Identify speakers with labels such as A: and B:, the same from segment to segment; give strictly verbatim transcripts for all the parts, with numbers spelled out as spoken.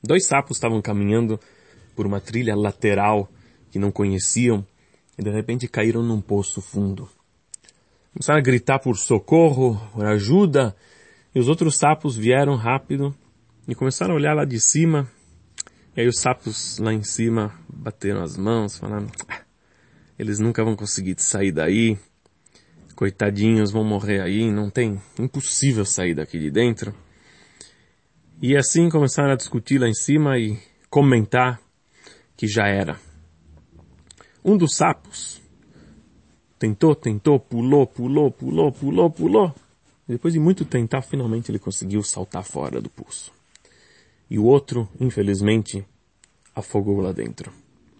A: Dois sapos estavam caminhando por uma trilha lateral que não conheciam e de repente caíram num poço fundo. Começaram a gritar por socorro, por ajuda, e os outros sapos vieram rápido e começaram a olhar lá de cima. E aí os sapos lá em cima bateram as mãos, falando, ah, eles nunca vão conseguir sair daí, coitadinhos, vão morrer aí, não tem, impossível sair daqui de dentro. E assim começaram a discutir lá em cima e comentar que já era. Um dos sapos tentou, tentou, pulou, pulou, pulou, pulou, pulou. E depois de muito tentar, finalmente ele conseguiu saltar fora do poço. E o outro, infelizmente, afogou lá dentro.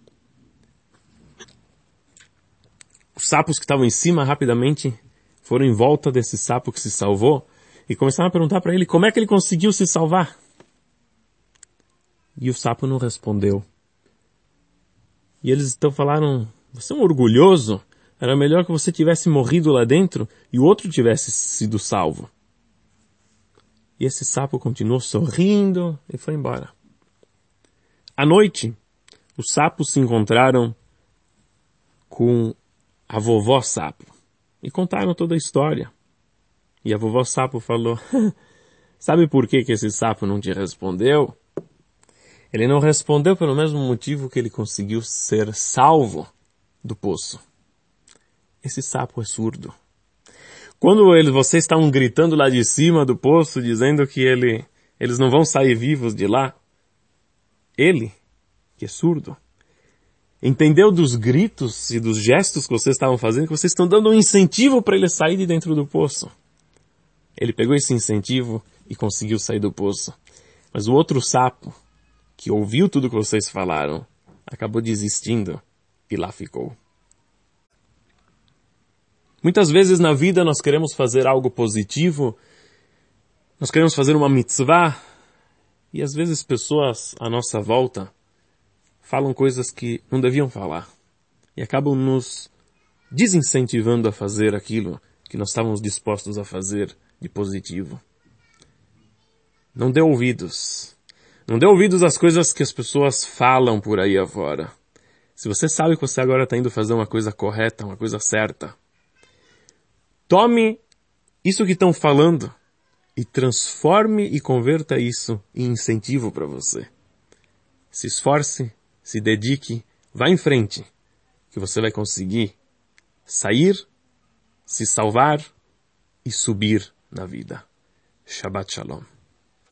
A: Os sapos que estavam em cima rapidamente foram em volta desse sapo que se salvou e começaram a perguntar para ele como é que ele conseguiu se salvar. E o sapo não respondeu. E eles então falaram, você é um orgulhoso? Era melhor que você tivesse morrido lá dentro e o outro tivesse sido salvo. E esse sapo continuou sorrindo e foi embora. À noite, os sapos se encontraram com a vovó sapo e contaram toda a história. E a vovó sapo falou, sabe por que que esse sapo não te respondeu? Ele não respondeu pelo mesmo motivo que ele conseguiu ser salvo do poço. Esse sapo é surdo. Quando eles, vocês estavam gritando lá de cima do poço, dizendo que ele, eles não vão sair vivos de lá, ele, que é surdo, entendeu dos gritos e dos gestos que vocês estavam fazendo, que vocês estão dando um incentivo para ele sair de dentro do poço. Ele pegou esse incentivo e conseguiu sair do poço. Mas o outro sapo, que ouviu tudo que vocês falaram, acabou desistindo e lá ficou. Muitas vezes na vida nós queremos fazer algo positivo, nós queremos fazer uma mitzvah, e às vezes pessoas à nossa volta falam coisas que não deviam falar, e acabam nos desincentivando a fazer aquilo que nós estávamos dispostos a fazer de positivo. Não dê ouvidos. Não dê ouvidos às coisas que as pessoas falam por aí afora. Se você sabe que você agora está indo fazer uma coisa correta, uma coisa certa, tome isso que estão falando e transforme e converta isso em incentivo para você. Se esforce, se dedique, vá em frente, que você vai conseguir sair, se salvar e subir na vida. Shabbat Shalom.